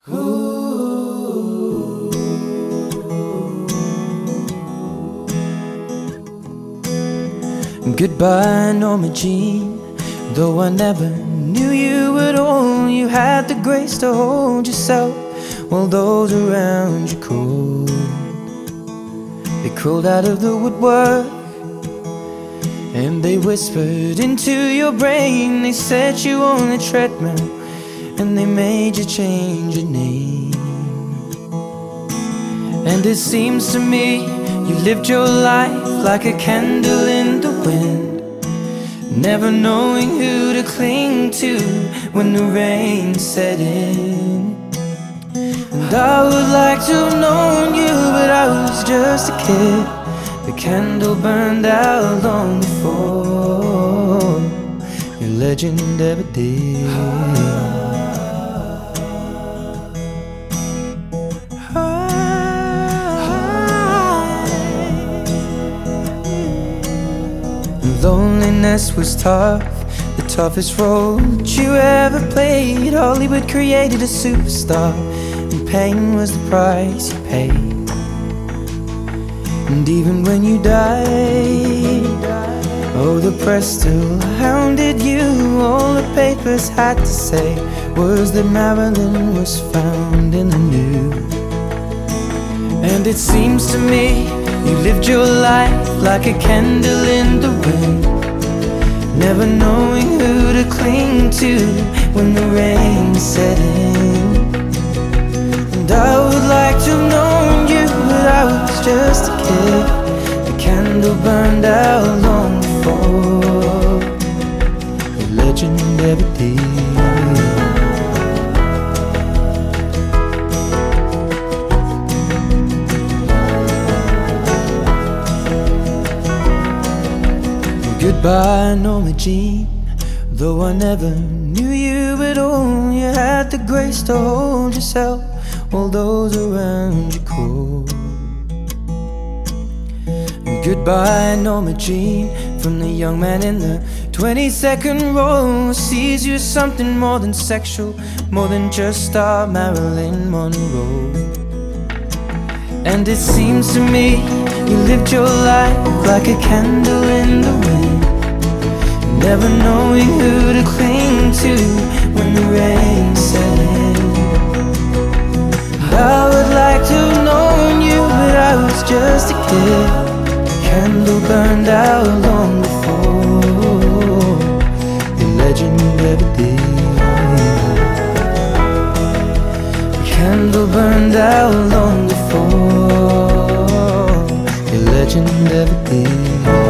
Goodbye, Norma Jean. Though I never knew you at all, you had the grace to hold yourself while those around you crawled. They crawled out of the woodwork and they whispered into your brain. They set you on the treadmill and they made you change your name. And it seems to me you lived your life like a candle in the wind, never knowing who to cling to when the rain set in. And I would like to have known you, but I was just a kid. The candle burned out long before your legend ever did. Loneliness was tough, the toughest role that you ever played. Hollywood created a superstar, and pain was the price you paid. And even when you died, oh, the press still hounded you. All the papers had to say was that Marilyn was found in the news. And it seems to me you lived your life like a candle in the wind, never knowing who to cling to when the rain set in. And I would like to have known you, but I was just a kid. The candle burned out long before the legend ever did. Goodbye, Norma Jean. Though I never knew you at all, you had the grace to hold yourself while those around you crawled. Goodbye, Norma Jean. From the young man in the 22nd row, sees you as something more than sexual, more than just our Marilyn Monroe. And it seems to me you lived your life like a candle in the wind, never knowing who to cling to when the rain set in. I would like to have known you, but I was just a kid. The candle burned out long before the legend ever did. The candle burned out long before the legend ever did.